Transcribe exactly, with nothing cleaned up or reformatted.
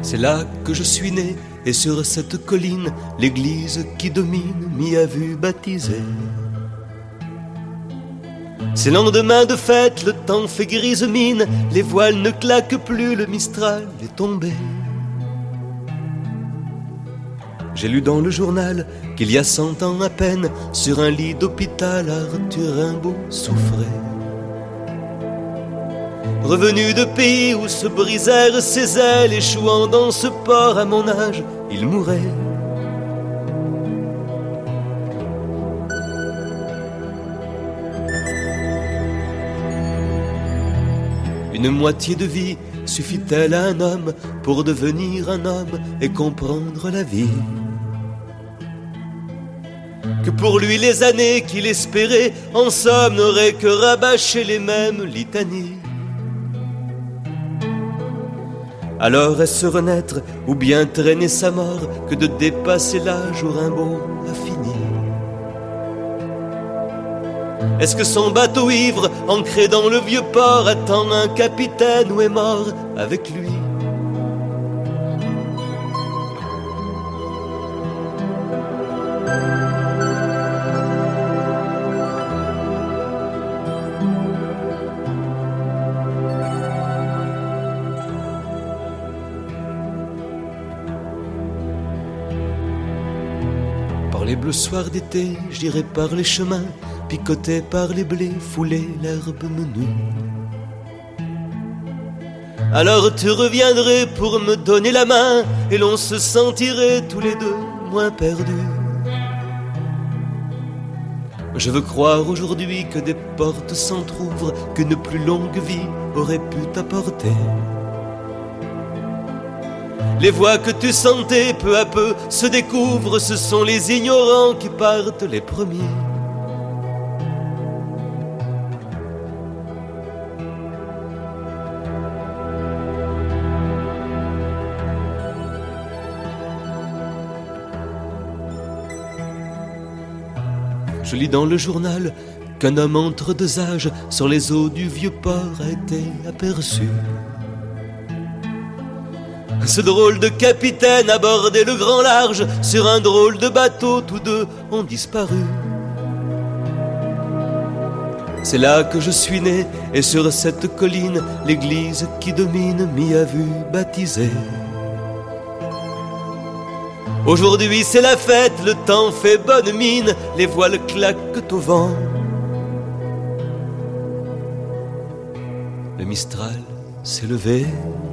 C'est là que je suis né, et sur cette colline, l'église qui domine m'y a vu baptiser. C'est lendemain de fête, le temps fait grise mine, les voiles ne claquent plus, le Mistral est tombé. J'ai lu dans le journal qu'il y a cent ans à peine, sur un lit d'hôpital, Arthur Rimbaud souffrait. Revenu de pays où se brisèrent ses ailes, échouant dans ce port à mon âge, il mourait. Une moitié de vie suffit-elle à un homme pour devenir un homme et comprendre la vie? Que pour lui les années qu'il espérait, en somme, n'auraient que rabâché les mêmes litanies. Alors est-ce renaître ou bien traîner sa mort que de dépasser l'âge où Rimbaud a fini? Est-ce que son bateau ivre, ancré dans le vieux port, attend un capitaine ou est mort avec lui? Par les bleus soirs d'été, j'irai par les chemins, picoté par les blés, foulé l'herbe menue. Alors tu reviendrais pour me donner la main, et l'on se sentirait tous les deux moins perdus. Je veux croire aujourd'hui que des portes s'entr'ouvrent, qu'une plus longue vie aurait pu t'apporter. Les voix que tu sentais peu à peu se découvrent, ce sont les ignorants qui partent les premiers. Je lis dans le journal qu'un homme entre deux âges sur les eaux du vieux port a été aperçu. Ce drôle de capitaine abordait le grand large, sur un drôle de bateau, tous deux ont disparu. C'est là que je suis né, et sur cette colline, l'église qui domine m'y a vu baptiser. Aujourd'hui c'est la fête, le temps fait bonne mine, les voiles claquent au vent. Le Mistral s'est levé.